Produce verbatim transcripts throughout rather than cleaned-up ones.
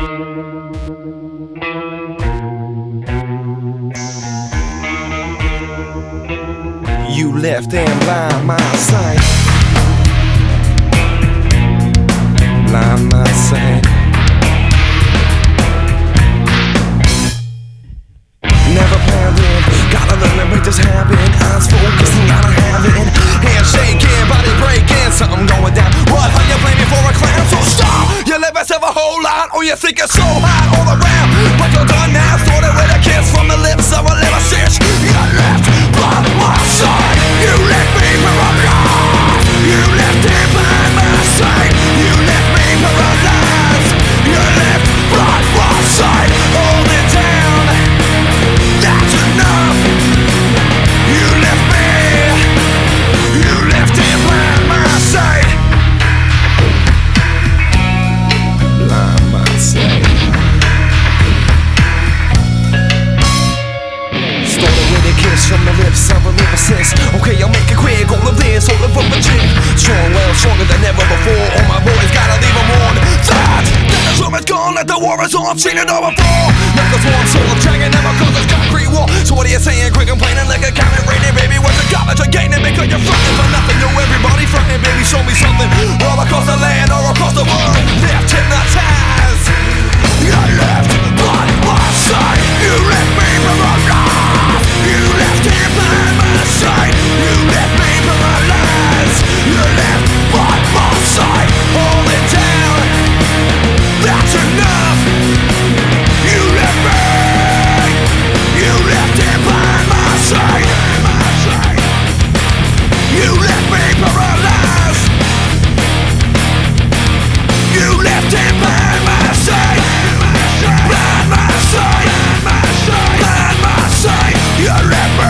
You left and blind my sight, blind my sight. Never planned it, gotta learn to make this happen. Eyes focusing, gotta have it. Hands shaking, body breaking, something going down. What, how you blame me for a clown? So stop, you live yourself a whole lot, or you think it's so hot all around. But you're done now, started with a kiss from the lips of a little sis. You left by my side, you left me paralyzed. You left it by my side, you left me paralyzed. You left by my side, hold it down. That's enough. You left me, you left it by my side, by my side. Started with a kiss from the lips of a little sis. Okay, I'll make it quick, all of this, all of a chick. Strong, well, stronger than ever before. All my boys gotta leave them on that. That the room is gone, that the war is on, seen it all before. Like a swan soul of dragon, never cause this concrete wall. So what are you saying, quick complaining like a comment rating, baby? What's the garbage you're gaining? Because you're frontin' for nothing. Yo, everybody frontin', baby, show me something. All across the land, all across the world, left hypnotized. You left by my side, you left me paralyzed. You left it by my side, you left me paralyzed. You left by my side, hold it down. That's enough. You left me, you left it by my side. You left me paralyzed. You left it by my side, by my side, by my side. You left me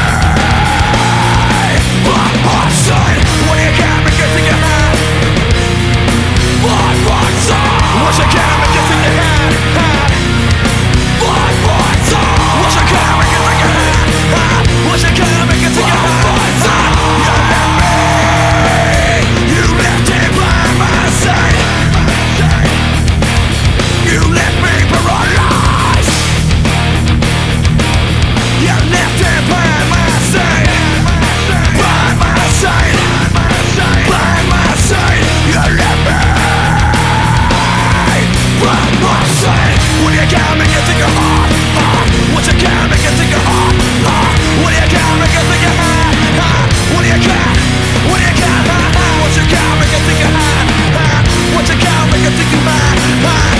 by my side. What do you got me getting your hand? By my side. What you got me getting your hand? By my side. What you got me getting your hand? What you got me getting your hand? You left me, you left it by my side. You left me paralyzed. You left it by my side, by my side, by my side. You left me by my side. What do you got me getting your heart? What you got me getting your heart? What do you got me getting your heart? What do you got? What do you got? What you got me getting your heart? What you got me getting your heart?